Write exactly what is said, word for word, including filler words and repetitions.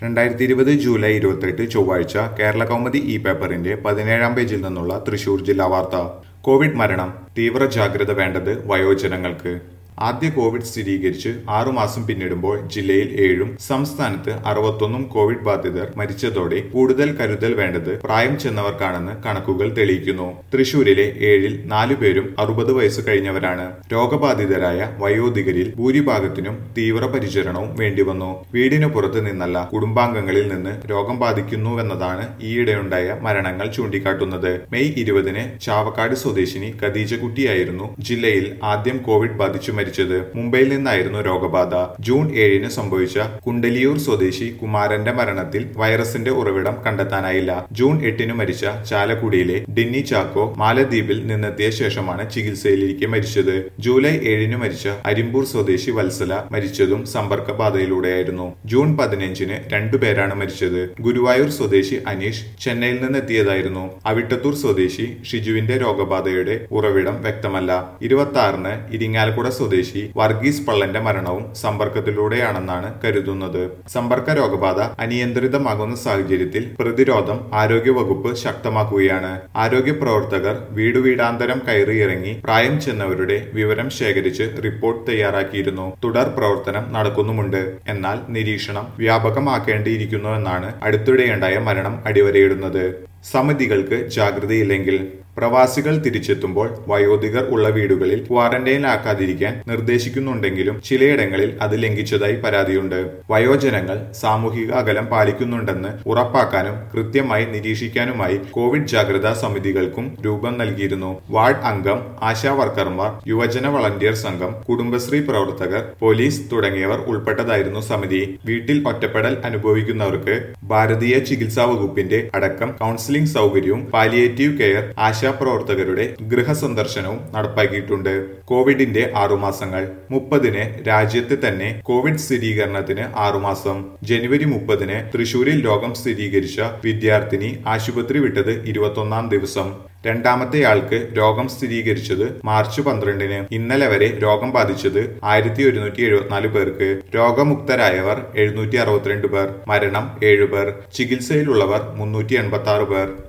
രണ്ടായിരത്തി ഇരുപത് ജൂലൈ ഇരുപത്തെട്ട് ചൊവ്വാഴ്ച കേരള കൗമുദി ഇ പേപ്പറിന്റെ പതിനേഴാം പേജിൽ നിന്നുള്ള തൃശൂർ ജില്ലാ വാർത്ത. കോവിഡ് മരണം തീവ്ര ജാഗ്രത വേണ്ടത് വയോജനങ്ങൾക്ക്. ആദ്യ കോവിഡ് സ്ഥിരീകരിച്ച് ആറുമാസം പിന്നിടുമ്പോൾ ജില്ലയിൽ ഏഴും സംസ്ഥാനത്ത് അറുപത്തൊന്നും കോവിഡ് ബാധിതർ മരിച്ചതോടെ കൂടുതൽ കരുതൽ വേണ്ടത് പ്രായം ചെന്നവർക്കാണെന്ന് കണക്കുകൾ തെളിയിക്കുന്നു. തൃശൂരിലെ ഏഴിൽ നാലു പേരും അറുപത് വയസ്സ് കഴിഞ്ഞവരാണ്. രോഗബാധിതരായ വയോധികരിൽ ഭൂരിഭാഗത്തിനും തീവ്ര പരിചരണവും വേണ്ടിവന്നു. വീടിനു പുറത്ത് നിന്നല്ല, കുടുംബാംഗങ്ങളിൽ നിന്ന് രോഗം ബാധിക്കുന്നുവെന്നതാണ് ഈയിടെയുണ്ടായ മരണങ്ങൾ ചൂണ്ടിക്കാട്ടുന്നത്. മെയ് ഇരുപതിന് ചാവക്കാട് സ്വദേശിനി ഖദീജക്കുട്ടിയായിരുന്നു ജില്ലയിൽ ആദ്യം കോവിഡ് ബാധിച്ചു മരിച്ചത്. മുംബൈയിൽ നിന്നായിരുന്നു രോഗബാധ. ജൂൺ ഏഴിന് സംഭവിച്ച കുണ്ടലിയൂർ സ്വദേശി കുമാരന്റെ മരണത്തിൽ വൈറസിന്റെ ഉറവിടം കണ്ടെത്താനായില്ല. ജൂൺ എട്ടിന് മരിച്ച ചാലക്കുടിയിലെ ഡിന്നി ചാക്കോ മാലദ്വീപിൽ നിന്നെത്തിയ ശേഷമാണ് ചികിത്സയിലിരിക്കെ മരിച്ചത്. ജൂലൈ ഏഴിന് മരിച്ച അരിമ്പൂർ സ്വദേശി വത്സല മരിച്ചതും സമ്പർക്ക ബാധയിലൂടെയായിരുന്നു. ജൂൺ പതിനഞ്ചിന് രണ്ടുപേരാണ് മരിച്ചത്. ഗുരുവായൂർ സ്വദേശി അനീഷ് ചെന്നൈയിൽ നിന്നെത്തിയതായിരുന്നു. അവിട്ടത്തൂർ സ്വദേശി ഷിജുവിന്റെ രോഗബാധയുടെ ഉറവിടം വ്യക്തമല്ല. ഇരുപത്തി ആറിന് ഇരിങ്ങാലക്കുട സ്വദേശി വർഗീസ് പള്ളന്റെ മരണവും സമ്പർക്കത്തിലൂടെയാണെന്നാണ് കരുതുന്നത്. സമ്പർക്ക രോഗബാധ അനിയന്ത്രിതമാകുന്ന സാഹചര്യത്തിൽ പ്രതിരോധം ആരോഗ്യവകുപ്പ് ശക്തമാക്കുകയാണ്. ആരോഗ്യ പ്രവർത്തകർ വീടുവീടാന്തരം കയറിയിറങ്ങി പ്രായം ചെന്നവരുടെ വിവരം ശേഖരിച്ച് റിപ്പോർട്ട് തയ്യാറാക്കിയിരുന്നു. തുടർ പ്രവർത്തനം നടക്കുന്നുമുണ്ട്. എന്നാൽ നിരീക്ഷണം വ്യാപകമാക്കേണ്ടിയിരിക്കുന്നുവെന്നാണ് അടുത്തിടെയുണ്ടായ മരണം അടിവരയിടുന്നത്. സമിതികൾക്ക് ജാഗ്രതയില്ലെങ്കിൽ പ്രവാസികൾ തിരിച്ചെത്തുമ്പോൾ വയോധികർ ഉള്ള വീടുകളിൽ ക്വാറന്റൈനിലാക്കാതിരിക്കാൻ നിർദ്ദേശിക്കുന്നുണ്ടെങ്കിലും ചിലയിടങ്ങളിൽ അത് ലംഘിച്ചതായി പരാതിയുണ്ട്. വയോജനങ്ങൾ സാമൂഹിക അകലം പാലിക്കുന്നുണ്ടെന്ന് ഉറപ്പാക്കാനും കൃത്യമായി നിരീക്ഷിക്കാനുമായി കോവിഡ് ജാഗ്രതാ സമിതികൾക്കും രൂപം നൽകിയിരുന്നു. വാർഡ് അംഗം, ആശാ വർക്കർമാർ, യുവജന വളണ്ടിയർ സംഘം, കുടുംബശ്രീ പ്രവർത്തകർ, പോലീസ് തുടങ്ങിയവർ ഉൾപ്പെട്ടതായിരുന്നു സമിതി. വീട്ടിൽ ഒറ്റപ്പെടൽ അനുഭവിക്കുന്നവർക്ക് ഭാരതീയ ചികിത്സാ വകുപ്പിന്റെ അടക്കം കൗൺസിലിംഗ് സൗകര്യവും പാലിയേറ്റീവ് കെയർ ആശാപ്രവർത്തകരുടെ ഗൃഹസന്ദർശനവും നടപ്പാക്കിയിട്ടുണ്ട്. കോവിഡിന്റെ ആറുമാസങ്ങൾ. മുപ്പതിന് രാജ്യത്ത് തന്നെ കോവിഡ് സ്ഥിരീകരണത്തിന് ആറുമാസം. ജനുവരി മുപ്പതിന് തൃശൂരിൽ രോഗം സ്ഥിരീകരിച്ച വിദ്യാർത്ഥിനി ആശുപത്രി വിട്ടത് ഇരുപത്തൊന്നാം ദിവസം. രണ്ടാമത്തെയാൾക്ക് രോഗം സ്ഥിരീകരിച്ചത് മാർച്ച് പന്ത്രണ്ടിന്. ഇന്നലെ വരെ രോഗം ബാധിച്ചത് ആയിരത്തി ഒരുന്നൂറ്റി എഴുപത്തിനാല് പേർക്ക്. രോഗമുക്തരായവർ എഴുന്നൂറ്റി അറുപത്തിരണ്ട് പേർ. മരണം ഏഴു പേർ. ചികിത്സയിലുള്ളവർ മുന്നൂറ്റി എൺപത്തി ആറ് പേർ.